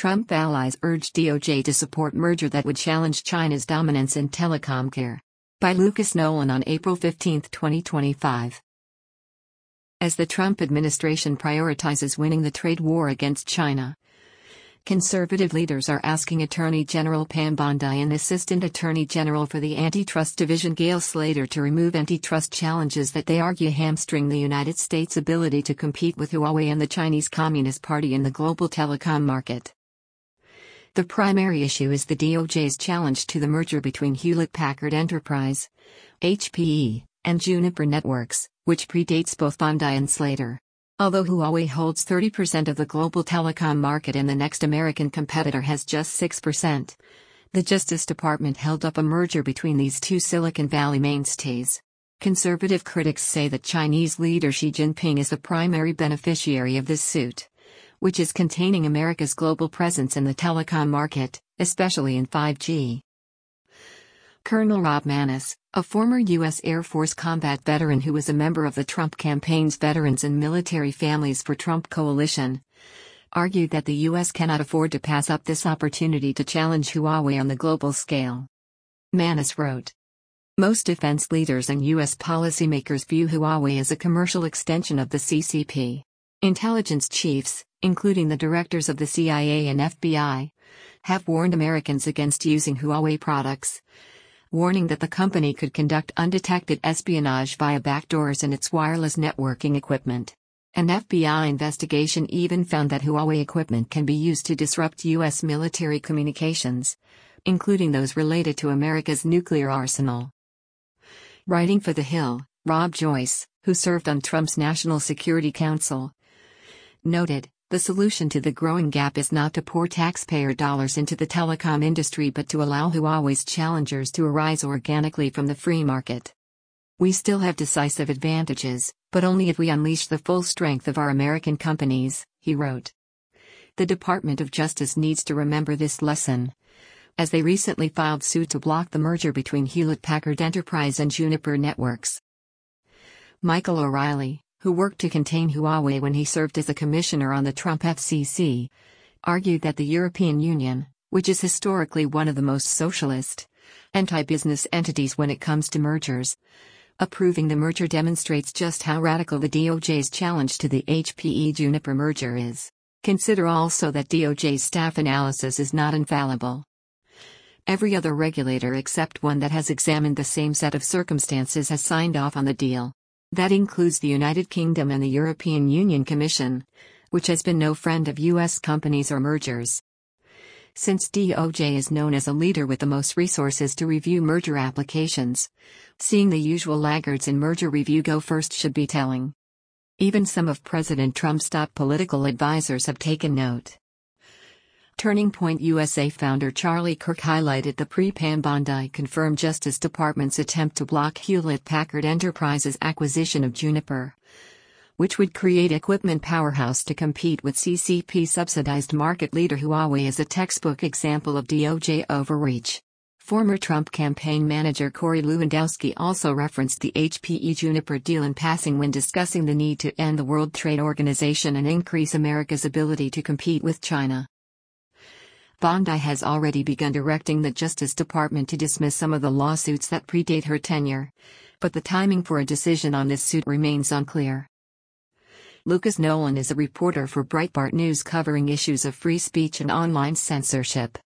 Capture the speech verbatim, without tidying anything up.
Trump allies urge D O J to support merger that would challenge China's dominance in telecom care. By Lucas Nolan on April fifteenth, twenty twenty-five. As the Trump administration prioritizes winning the trade war against China, conservative leaders are asking Attorney General Pam Bondi and Assistant Attorney General for the Antitrust Division Gail Slater to remove antitrust challenges that they argue hamstring the United States' ability to compete with Huawei and the Chinese Communist Party in the global telecom market. The primary issue is the D O J's challenge to the merger between Hewlett-Packard Enterprise, H P E, and Juniper Networks, which predates both Bondi and Slater. Although Huawei holds thirty percent of the global telecom market and the next American competitor has just six percent, the Justice Department held up a merger between these two Silicon Valley mainstays. Conservative critics say that Chinese leader Xi Jinping is the primary beneficiary of this suit, which is containing America's global presence in the telecom market, especially in five G. Colonel Rob Maness, a former U S Air Force combat veteran who was a member of the Trump campaign's Veterans and Military Families for Trump coalition, argued that the U S cannot afford to pass up this opportunity to challenge Huawei on the global scale. Maness wrote, "Most defense leaders and U S policymakers view Huawei as a commercial extension of the C C P. Intelligence chiefs, including the directors of the C I A and F B I, have warned Americans against using Huawei products, warning that the company could conduct undetected espionage via backdoors in its wireless networking equipment. An F B I investigation even found that Huawei equipment can be used to disrupt U S military communications, including those related to America's nuclear arsenal." Writing for The Hill, Rob Joyce, who served on Trump's National Security Council, noted, "The solution to the growing gap is not to pour taxpayer dollars into the telecom industry but to allow Huawei's challengers to arise organically from the free market. We still have decisive advantages, but only if we unleash the full strength of our American companies," he wrote. The Department of Justice needs to remember this lesson, as they recently filed suit to block the merger between Hewlett-Packard Enterprise and Juniper Networks. Michael O'Reilly, who worked to contain Huawei when he served as a commissioner on the Trump F C C, argued that the European Union, which is historically one of the most socialist, anti-business entities when it comes to mergers, approving the merger demonstrates just how radical the D O J's challenge to the H P E-Juniper merger is. Consider also that D O J's staff analysis is not infallible. Every other regulator except one that has examined the same set of circumstances has signed off on the deal. That includes the United Kingdom and the European Union Commission, which has been no friend of U S companies or mergers. Since D O J is known as a leader with the most resources to review merger applications, seeing the usual laggards in merger review go first should be telling. Even some of President Trump's top political advisors have taken note. Turning Point U S A founder Charlie Kirk highlighted the pre-Pam Bondi confirmed Justice Department's attempt to block Hewlett-Packard Enterprise's acquisition of Juniper, which would create equipment powerhouse to compete with C C P-subsidized market leader Huawei as a textbook example of D O J overreach. Former Trump campaign manager Corey Lewandowski also referenced the H P E-Juniper deal in passing when discussing the need to end the World Trade Organization and increase America's ability to compete with China. Bondi has already begun directing the Justice Department to dismiss some of the lawsuits that predate her tenure, but the timing for a decision on this suit remains unclear. Lucas Nolan is a reporter for Breitbart News covering issues of free speech and online censorship.